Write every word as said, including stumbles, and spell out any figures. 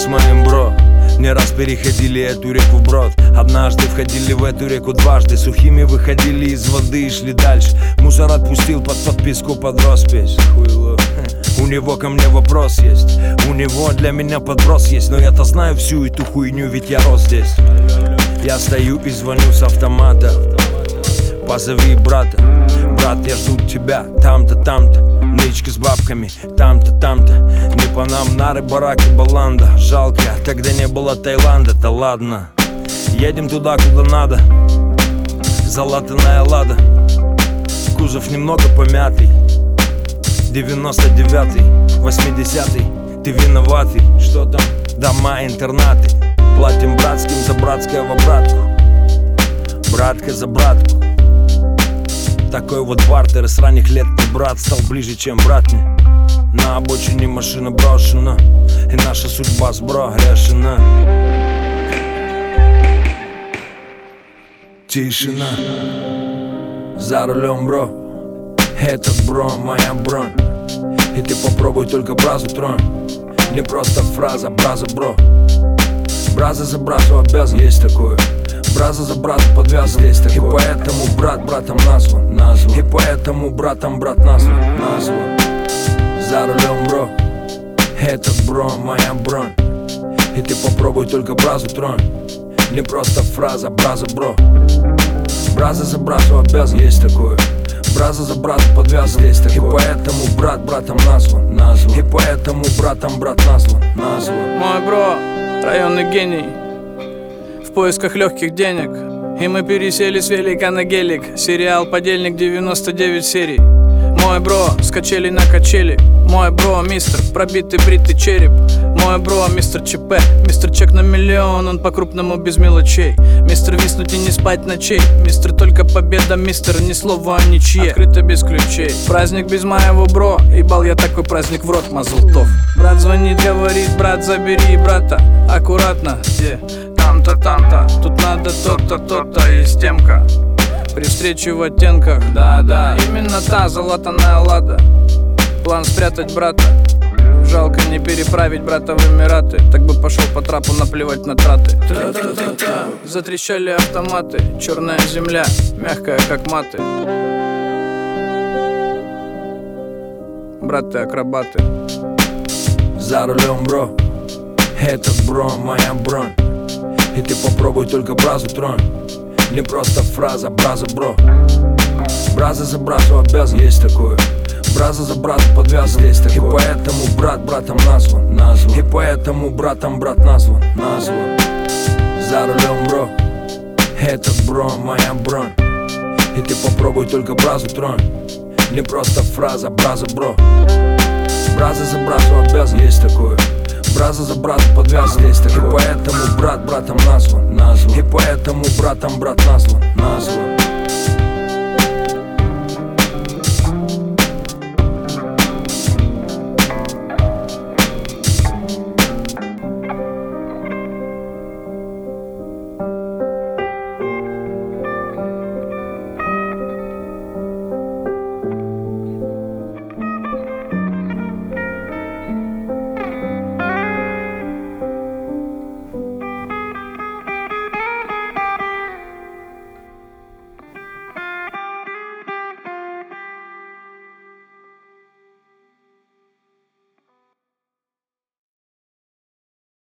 с моим бро не раз переходили эту реку вброд. Однажды входили в эту реку дважды. Сухими выходили из воды и шли дальше. Мусор отпустил под подписку под роспись. Хуйло. У него ко мне вопрос есть, у него для меня подброс есть. Но я-то знаю всю эту хуйню, ведь я рос здесь. Я стою и звоню с автомата. Позови брата. Брат, я жду тебя там-то, там-то. Нычка с бабками там-то, там-то. Не по нам нары, бараки, баланда. Жалко, тогда не было Таиланда. Да ладно, едем туда, куда надо. Залатанная лада. Кузов немного помятый. девяносто девятый, восьмидесятый. Ты виноватый, что там? Дома, интернаты. Платим братским за братское в обратку. Братка за братку. Такой вот бартер с ранних лет. Ты, брат, стал ближе, чем брат мне. На обочине машина брошена, и наша судьба с бро решена. Тишина. За рулем, бро. Этот бро, моя бронь. И ты попробуй только бразу тронь. Не просто фраза, браза, бро. Браза за бразу обязан, есть такое. Браза за бразу подвязан, есть такое. И поэтому брат братом назван, назван. И поэтому братом брат назван, назван. За рулем, бро. Этот бро, моя бронь. И ты попробуй только бразу тронь. Не просто фраза, браза, бро. Браза за бразу обязан, есть такое. Браза за бразу подвязан, есть такое. И поэтому брат братом назван, назван. И поэтому братом брат назван, назван. Мой бро, районный гений, в поисках легких денег. И мы пересели с велика на гелик. Сериал «Подельник», девяносто девять серий. Мой бро, с качели на качели. Мой бро, мистер, пробитый бритый череп. Мой бро, мистер ЧП, мистер чек на миллион, он по-крупному без мелочей. Мистер виснуть и не спать ночей. Мистер только победа, мистер, ни слова о ничье. Открыто без ключей. Праздник без моего бро, ебал я такой праздник в рот, мазлтов. Брат звонит, говорит, брат, забери брата. Аккуратно, где? Там-то, там-то, тут надо то-то, то-то, есть темка. При встрече в оттенках, да-да, именно та залатанная лада. План спрятать брата. Жалко не переправить брата в Эмираты. Так бы пошел по трапу, наплевать на траты. Та-та-та-та. Затрещали автоматы. Черная земля, мягкая как маты. Браты-акробаты. За рулем, бро. Этот бро, моя бронь. И ты попробуй только бразу тронь. Не просто фраза, браза, бро. Браза за бразу обязан, есть такое. Браза за бразу подвязан, есть такое. И поэтому брат братом назван, назван. И поэтому братом брат назван, назван. За рулем, бро. Этот бро, моя бронь. И ты попробуй только бразу тронь. Не просто фраза, браза, бро. Браза за бразу обязан, есть такое. Браза за бразу подвязан, есть такое. И поэтому брат братом назван, назван. И поэтому братом брат назван, назван.